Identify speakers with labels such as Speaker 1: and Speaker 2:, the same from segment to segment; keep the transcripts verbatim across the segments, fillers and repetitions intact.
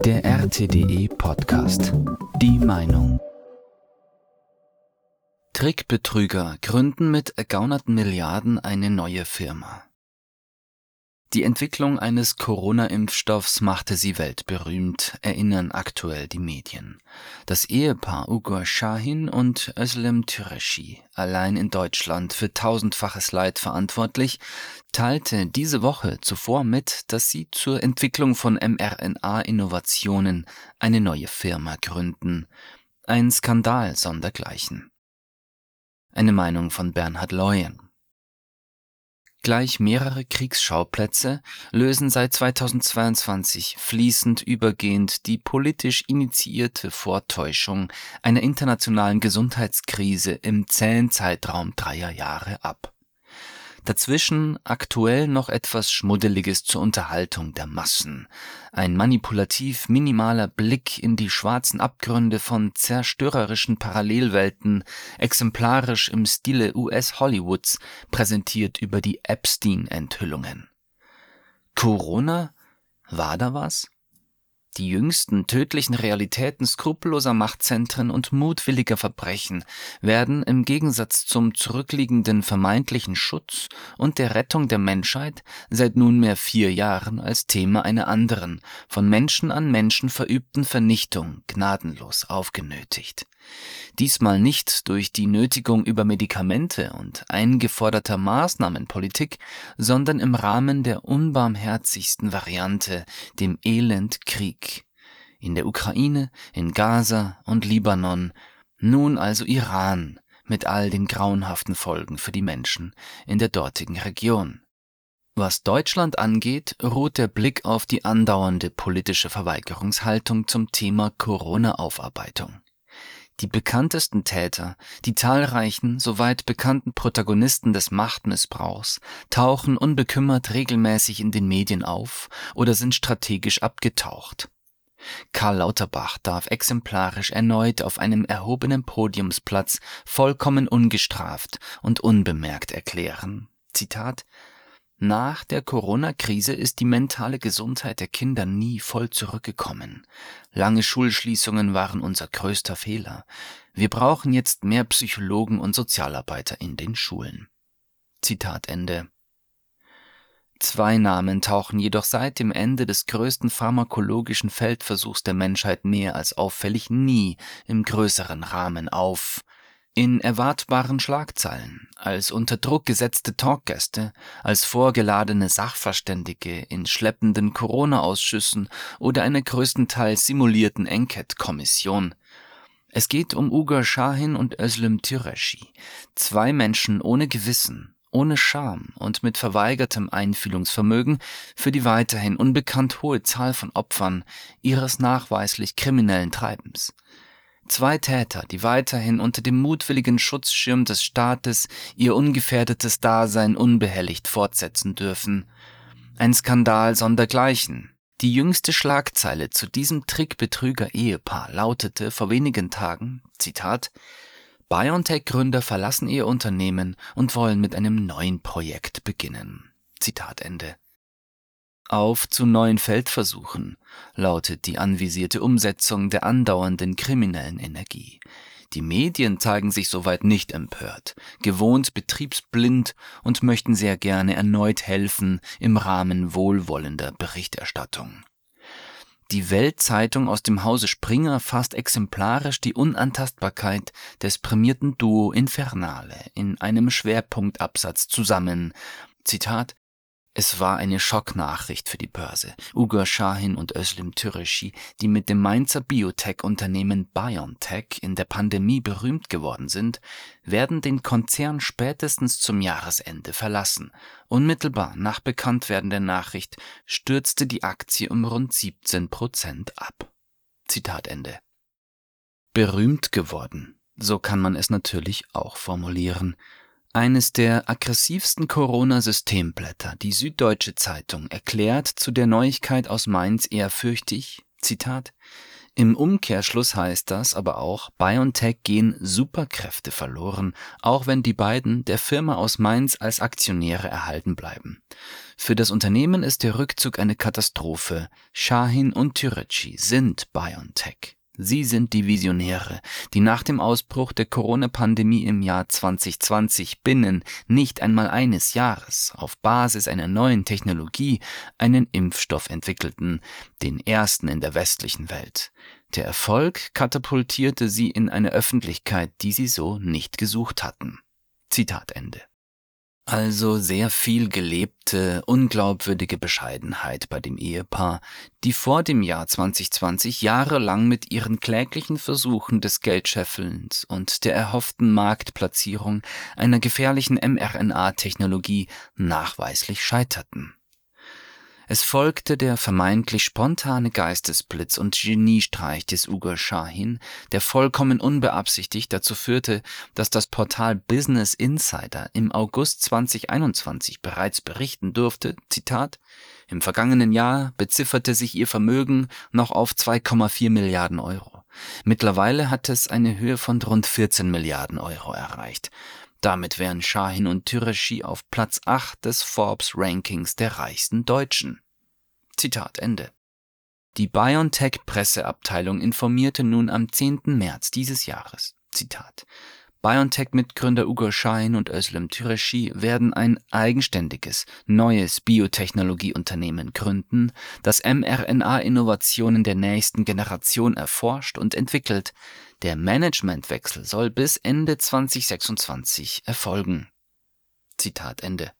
Speaker 1: Der R T D E-Podcast. Die Meinung. Trickbetrüger gründen mit ergaunerten Milliarden eine neue Firma. Die Entwicklung eines Corona-Impfstoffs machte sie weltberühmt, erinnern aktuell die Medien. Das Ehepaar Ugur Şahin und Özlem Türeci, allein in Deutschland für tausendfaches Leid verantwortlich, teilte diese Woche zuvor mit, dass sie zur Entwicklung von mRNA-Innovationen eine neue Firma gründen. Ein Skandal sondergleichen. Eine Meinung von Bernhard Leuen. Gleich mehrere Kriegsschauplätze lösen seit zweitausendzweiundzwanzig fließend übergehend die politisch initiierte Vortäuschung einer internationalen Gesundheitskrise im zähen Zeitraum dreier Jahre ab. Dazwischen aktuell noch etwas Schmuddeliges zur Unterhaltung der Massen. Ein manipulativ minimaler Blick in die schwarzen Abgründe von zerstörerischen Parallelwelten, exemplarisch im Stile U S-Hollywoods, präsentiert über die Epstein-Enthüllungen. Corona? War da was? Die jüngsten tödlichen Realitäten skrupelloser Machtzentren und mutwilliger Verbrechen werden im Gegensatz zum zurückliegenden vermeintlichen Schutz und der Rettung der Menschheit seit nunmehr vier Jahren als Thema einer anderen, von Menschen an Menschen verübten Vernichtung gnadenlos aufgenötigt. Diesmal nicht durch die Nötigung über Medikamente und eingeforderter Maßnahmenpolitik, sondern im Rahmen der unbarmherzigsten Variante, dem Elendkrieg. In der Ukraine, in Gaza und Libanon, nun also Iran, mit all den grauenhaften Folgen für die Menschen in der dortigen Region. Was Deutschland angeht, ruht der Blick auf die andauernde politische Verweigerungshaltung zum Thema Corona-Aufarbeitung. Die bekanntesten Täter, die zahlreichen, soweit bekannten Protagonisten des Machtmissbrauchs, tauchen unbekümmert regelmäßig in den Medien auf oder sind strategisch abgetaucht. Karl Lauterbach darf exemplarisch erneut auf einem erhobenen Podiumsplatz vollkommen ungestraft und unbemerkt erklären, Zitat: Nach der Corona-Krise ist die mentale Gesundheit der Kinder nie voll zurückgekommen. Lange Schulschließungen waren unser größter Fehler. Wir brauchen jetzt mehr Psychologen und Sozialarbeiter in den Schulen. Zitat Ende. Zwei Namen tauchen jedoch seit dem Ende des größten pharmakologischen Feldversuchs der Menschheit mehr als auffällig nie im größeren Rahmen auf. In erwartbaren Schlagzeilen, als unter Druck gesetzte Talkgäste, als vorgeladene Sachverständige in schleppenden Corona-Ausschüssen oder einer größtenteils simulierten Enquete-Kommission. Es geht um Ugur Şahin und Özlem Türeci, zwei Menschen ohne Gewissen, ohne Scham und mit verweigertem Einfühlungsvermögen für die weiterhin unbekannt hohe Zahl von Opfern ihres nachweislich kriminellen Treibens. Zwei Täter, die weiterhin unter dem mutwilligen Schutzschirm des Staates ihr ungefährdetes Dasein unbehelligt fortsetzen dürfen. Ein Skandal sondergleichen. Die jüngste Schlagzeile zu diesem Trickbetrüger-Ehepaar lautete vor wenigen Tagen, Zitat: BioNTech-Gründer verlassen ihr Unternehmen und wollen mit einem neuen Projekt beginnen. Zitat Ende. Auf zu neuen Feldversuchen, lautet die anvisierte Umsetzung der andauernden kriminellen Energie. Die Medien zeigen sich soweit nicht empört, gewohnt betriebsblind und möchten sehr gerne erneut helfen im Rahmen wohlwollender Berichterstattung. Die Welt-Zeitung aus dem Hause Springer fasst exemplarisch die Unantastbarkeit des prämierten Duo Infernale in einem Schwerpunktabsatz zusammen. Zitat: Es war eine Schocknachricht für die Börse. Ugur Şahin und Özlem Türeci, die mit dem Mainzer Biotech-Unternehmen BioNTech in der Pandemie berühmt geworden sind, werden den Konzern spätestens zum Jahresende verlassen. Unmittelbar nach Bekanntwerden der Nachricht stürzte die Aktie um rund siebzehn Prozent ab. Zitat Ende. Berühmt geworden, so kann man es natürlich auch formulieren. Eines der aggressivsten Corona-Systemblätter, die Süddeutsche Zeitung, erklärt zu der Neuigkeit aus Mainz ehrfürchtig, Zitat: Im Umkehrschluss heißt das aber auch, BioNTech gehen Superkräfte verloren, auch wenn die beiden der Firma aus Mainz als Aktionäre erhalten bleiben. Für das Unternehmen ist der Rückzug eine Katastrophe. Şahin und Türeci sind BioNTech. Sie sind die Visionäre, die nach dem Ausbruch der Corona-Pandemie im Jahr zwanzig zwanzig binnen nicht einmal eines Jahres auf Basis einer neuen Technologie einen Impfstoff entwickelten, den ersten in der westlichen Welt. Der Erfolg katapultierte sie in eine Öffentlichkeit, die sie so nicht gesucht hatten. Zitat Ende. Also sehr viel gelebte, unglaubwürdige Bescheidenheit bei dem Ehepaar, die vor dem Jahr zwanzig zwanzig jahrelang mit ihren kläglichen Versuchen des Geldscheffelns und der erhofften Marktplatzierung einer gefährlichen mRNA-Technologie nachweislich scheiterten. Es folgte der vermeintlich spontane Geistesblitz und Geniestreich des Ugur Şahin, der vollkommen unbeabsichtigt dazu führte, dass das Portal Business Insider im August zwanzig einundzwanzig bereits berichten durfte, Zitat, im vergangenen Jahr bezifferte sich ihr Vermögen noch auf zwei Komma vier Milliarden Euro. Mittlerweile hat es eine Höhe von rund vierzehn Milliarden Euro erreicht. Damit wären Şahin und Türeci auf Platz acht des Forbes-Rankings der reichsten Deutschen. Zitat Ende. Die BioNTech-Presseabteilung informierte nun am zehnten März dieses Jahres, Zitat, BioNTech-Mitgründer Ugur Şahin und Özlem Türeci werden ein eigenständiges, neues Biotechnologieunternehmen gründen, das mRNA-Innovationen der nächsten Generation erforscht und entwickelt. Der Managementwechsel soll bis Ende zwanzig sechsundzwanzig erfolgen. Zitat Ende.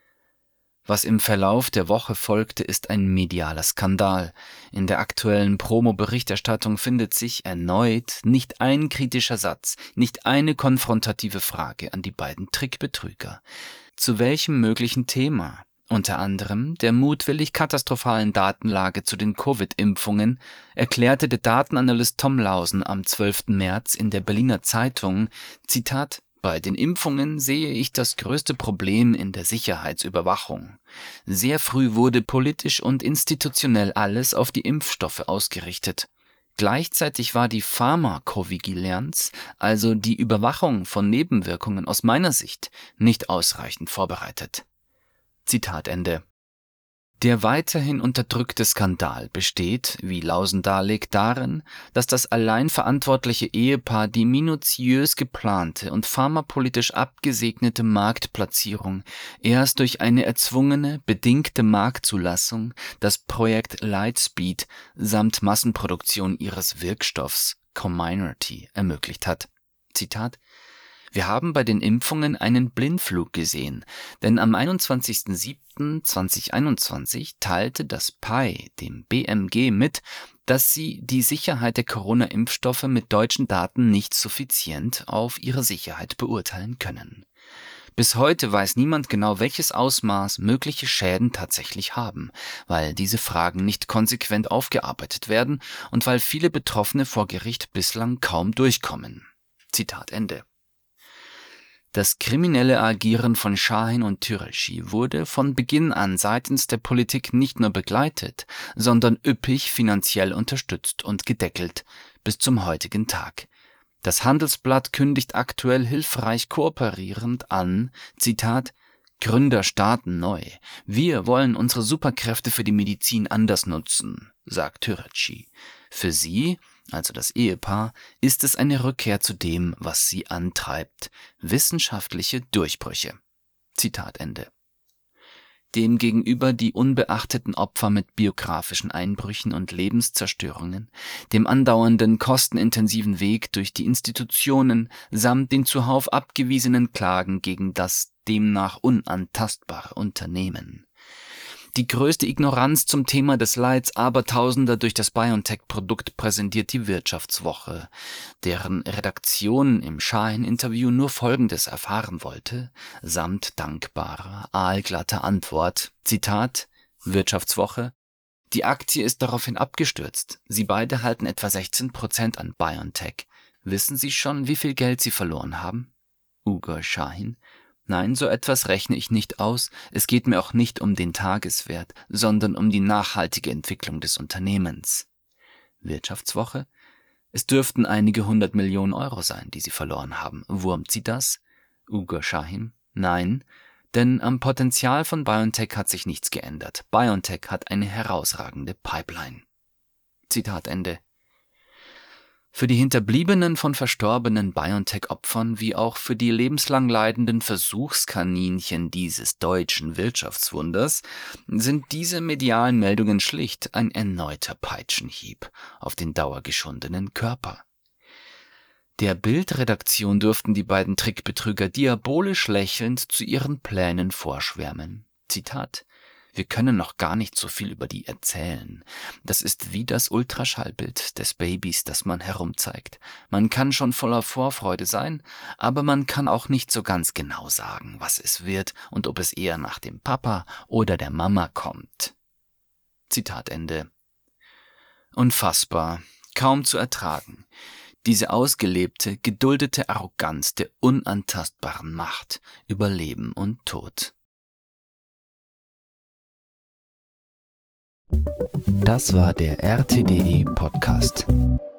Speaker 1: Was im Verlauf der Woche folgte, ist ein medialer Skandal. In der aktuellen Promo-Berichterstattung findet sich erneut nicht ein kritischer Satz, nicht eine konfrontative Frage an die beiden Trickbetrüger. Zu welchem möglichen Thema? Unter anderem der mutwillig katastrophalen Datenlage zu den Covid-Impfungen erklärte der Datenanalyst Tom Lausen am zwölften März in der Berliner Zeitung, Zitat, bei den Impfungen sehe ich das größte Problem in der Sicherheitsüberwachung. Sehr früh wurde politisch und institutionell alles auf die Impfstoffe ausgerichtet. Gleichzeitig war die Pharmakovigilanz, also die Überwachung von Nebenwirkungen aus meiner Sicht, nicht ausreichend vorbereitet. Zitat Ende. Der weiterhin unterdrückte Skandal besteht, wie Lausen darlegt, darin, dass das allein verantwortliche Ehepaar die minutiös geplante und pharmapolitisch abgesegnete Marktplatzierung erst durch eine erzwungene, bedingte Marktzulassung, das Projekt Lightspeed samt Massenproduktion ihres Wirkstoffs Comirnaty ermöglicht hat. Zitat: Wir haben bei den Impfungen einen Blindflug gesehen, denn am einundzwanzigsten siebten zweitausendeinundzwanzig teilte das P I dem B M G mit, dass sie die Sicherheit der Corona-Impfstoffe mit deutschen Daten nicht suffizient auf ihre Sicherheit beurteilen können. Bis heute weiß niemand genau, welches Ausmaß mögliche Schäden tatsächlich haben, weil diese Fragen nicht konsequent aufgearbeitet werden und weil viele Betroffene vor Gericht bislang kaum durchkommen. Zitat Ende. Das kriminelle Agieren von Şahin und Türeci wurde von Beginn an seitens der Politik nicht nur begleitet, sondern üppig finanziell unterstützt und gedeckelt, bis zum heutigen Tag. Das Handelsblatt kündigt aktuell hilfreich kooperierend an, Zitat, Gründer starten neu. Wir wollen unsere Superkräfte für die Medizin anders nutzen, sagt Türeci. Für sie, also das Ehepaar, ist es eine Rückkehr zu dem, was sie antreibt, wissenschaftliche Durchbrüche. Zitat Ende. Demgegenüber die unbeachteten Opfer mit biografischen Einbrüchen und Lebenszerstörungen, dem andauernden kostenintensiven Weg durch die Institutionen samt den zuhauf abgewiesenen Klagen gegen das demnach unantastbare Unternehmen. Die größte Ignoranz zum Thema des Leids Abertausender durch das BioNTech-Produkt präsentiert die Wirtschaftswoche, deren Redaktion im Şahin-Interview nur Folgendes erfahren wollte, samt dankbarer, aalglatter Antwort, Zitat, Wirtschaftswoche, die Aktie ist daraufhin abgestürzt. Sie beide halten etwa sechzehn Prozent an BioNTech. Wissen Sie schon, wie viel Geld Sie verloren haben? Ugur Şahin: Nein, so etwas rechne ich nicht aus. Es geht mir auch nicht um den Tageswert, sondern um die nachhaltige Entwicklung des Unternehmens. Wirtschaftswoche: Es dürften einige hundert Millionen Euro sein, die sie verloren haben. Wurmt sie das? Ugur Şahin: Nein, denn am Potenzial von BioNTech hat sich nichts geändert. BioNTech hat eine herausragende Pipeline. Zitat Ende. Für die Hinterbliebenen von verstorbenen BioNTech-Opfern wie auch für die lebenslang leidenden Versuchskaninchen dieses deutschen Wirtschaftswunders sind diese medialen Meldungen schlicht ein erneuter Peitschenhieb auf den dauergeschundenen Körper. Der Bild-Redaktion durften die beiden Trickbetrüger diabolisch lächelnd zu ihren Plänen vorschwärmen. Zitat: Wir können noch gar nicht so viel über die erzählen. Das ist wie das Ultraschallbild des Babys, das man herumzeigt. Man kann schon voller Vorfreude sein, aber man kann auch nicht so ganz genau sagen, was es wird und ob es eher nach dem Papa oder der Mama kommt. Zitat Ende. Unfassbar, kaum zu ertragen. Diese ausgelebte, geduldete Arroganz der unantastbaren Macht über Leben und Tod. Das war der R T D E Podcast.